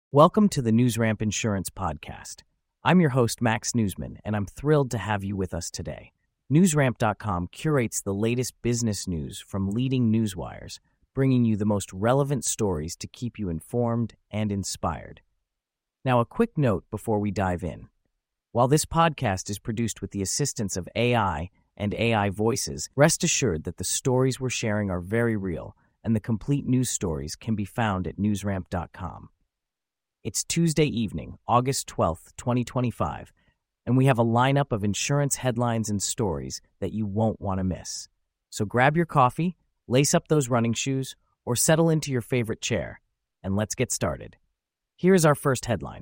Welcome to the NewsRamp Insurance Podcast. I'm your host, Max Newsman, and I'm thrilled to have you with us today. NewsRamp.com curates the latest business news from leading newswires, bringing you the most relevant stories to keep you informed and inspired. Now, a quick note before we dive in. While this podcast is produced with the assistance of AI and AI voices, rest assured that the stories we're sharing are very real, and the complete news stories can be found at NewsRamp.com. It's Tuesday evening, August 12th, 2025, and we have a lineup of insurance headlines and stories that you won't want to miss. So grab your coffee, lace up those running shoes, or settle into your favorite chair, and let's get started. Here's our first headline.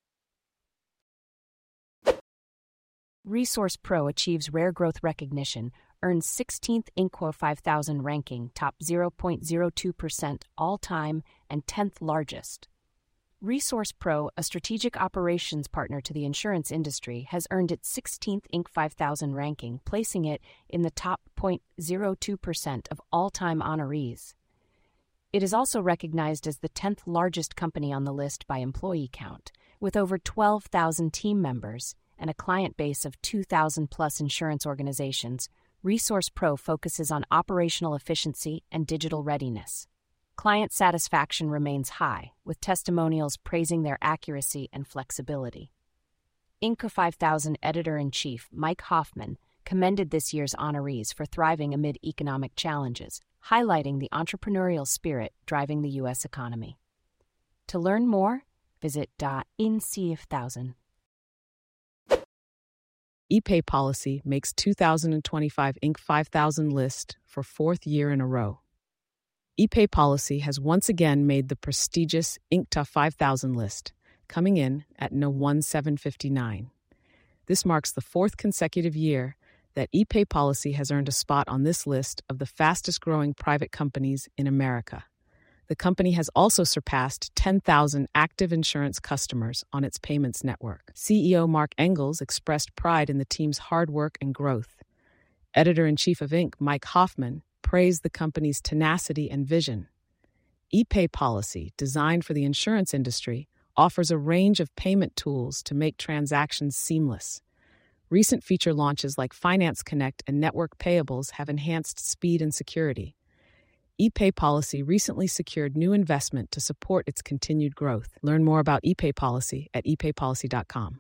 Resource Pro achieves rare growth recognition, earns 16th Inc. 5000 ranking, top 0.02% all-time, and 10th largest. Resource Pro, a strategic operations partner to the insurance industry, has earned its 16th Inc. 5000 ranking, placing it in the top 0.02% of all-time honorees. It is also recognized as the 10th largest company on the list by employee count, with over 12,000 team members and a client base of 2,000-plus insurance organizations. Resource Pro focuses on operational efficiency and digital readiness. Client satisfaction remains high, with testimonials praising their accuracy and flexibility. Inc. 5000 Editor-in-Chief Mike Hoffman commended this year's honorees for thriving amid economic challenges, highlighting the entrepreneurial spirit driving the U.S. economy. To learn more, visit .inc5000. ePay policy makes 2025 Inc. 5000 list for fourth year in a row. ePay policy has once again made the prestigious Inc. 5000 list, coming in at No. 1759. This marks the fourth consecutive year that ePay policy has earned a spot on this list of the fastest-growing private companies in America. The company has also surpassed 10,000 active insurance customers on its payments network. CEO Mark Engels expressed pride in the team's hard work and growth. Editor-in-Chief of Inc. Mike Hoffman praised the company's tenacity and vision. ePay policy, designed for the insurance industry, offers a range of payment tools to make transactions seamless. Recent feature launches like Finance Connect and Network Payables have enhanced speed and security. ePay policy recently secured new investment to support its continued growth. Learn more about ePay policy at epaypolicy.com.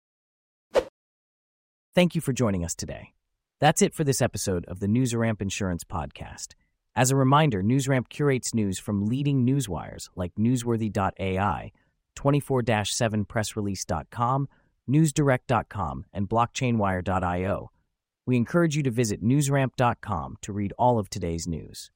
Thank you for joining us today. That's it for this episode of the NewsRamp Insurance Podcast. As a reminder, NewsRamp curates news from leading newswires like Newsworthy.ai, 24-7pressrelease.com, NewsDirect.com, and BlockchainWire.io. We encourage you to visit NewsRamp.com to read all of today's news.